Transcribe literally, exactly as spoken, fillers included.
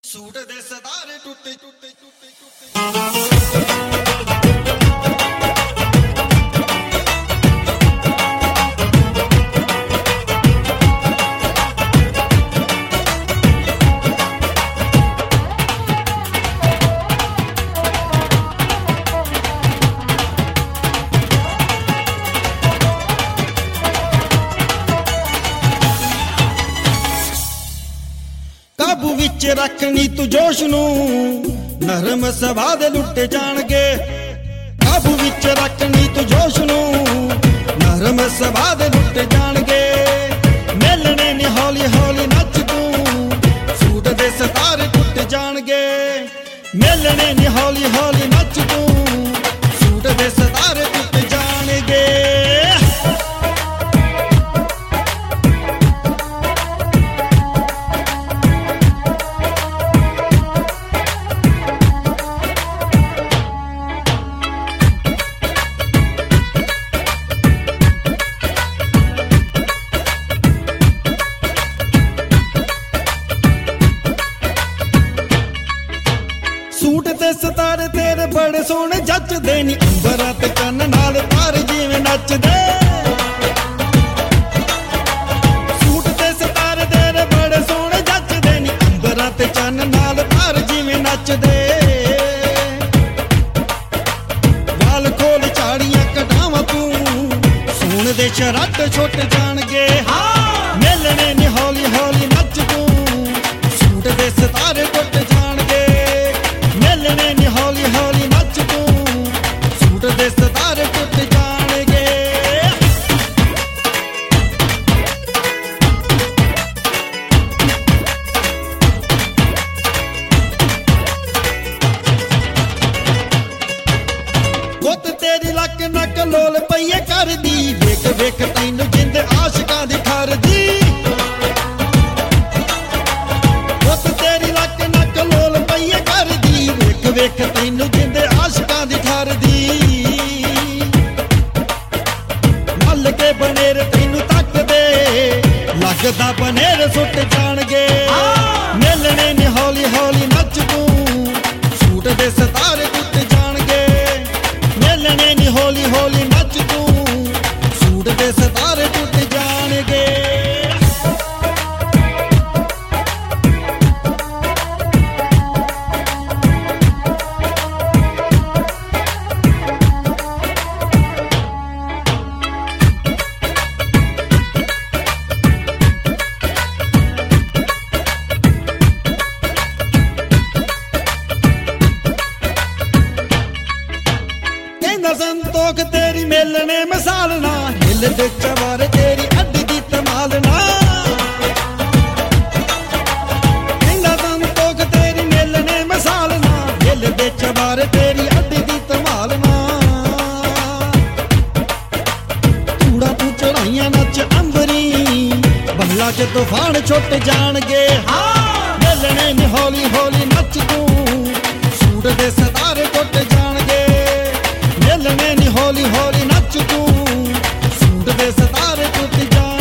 Suit दे सतारे टूटे टूटे टूटे टूटे काबू विच रखनी तू जोश नू नरम सभा दे लुटे जाणगे। काबू विच रखनी तू जोश नू नरम सभा दे लुटे जाणगे। मिलने नी हौली हौली नच तू सूट दे सितारे टुट जाणगे। मिलने नी हौली हौली नच तू सूट दे सितारे टुट जाणगे। सूट ते सितारे तेरे बड़े सोहने जचदे नी अंबरां ते चन्न नाल तारे जिवें नचदे। सूट ते सितारे तेरे बड़े सोहने जचदे नी अंबरां ते चन्न नाल तारे जिवें नचदे। वाल खोल झाड़ियां कटावां तू सोहणे दे शराट छुट जाणगे। मिलने नी हौली हौली नच तू सूट दे सितारे टुट जाणगे। मिलने नी हौली हौली नच तू सूट दे सितारे टुट जाणगे। गुत तेरी लक नक लोल पईए करदी वेख वेख तैनू जिंद आशिकां दी ठरदी। गुत तेरी लक नक लोल पईए करदी वेख वेख तैनू जिंद आशिकां दी ठरदी। मल के बनेर तैनू तकदे लगदा बनेर सुट जाणगे। मिलने नी हौली हौली नच तू सूट दे सितारे टुट जाणगे। मिलने नी हौली हौली नच तू सूट दे सितारे टुट जाणगे। संतोख तेरी मिलने मिसाल ना हिल दे चवारे तेरी अड्डी दी तमाल ना। संतोख तेरी मिलने मिसाल ना हिल दे चवारे तेरी अड्डी दी तमाल ना। तूड़ा तू चढ़ाइयां नच अंबरी बहला च तूफान छुट जाणगे। मिलने नी हौली हौली नच तू सूट दे सितारे टुट जाणगे। मिलने नी हौली हौली नच तू सूट दे सितारे टुट जा।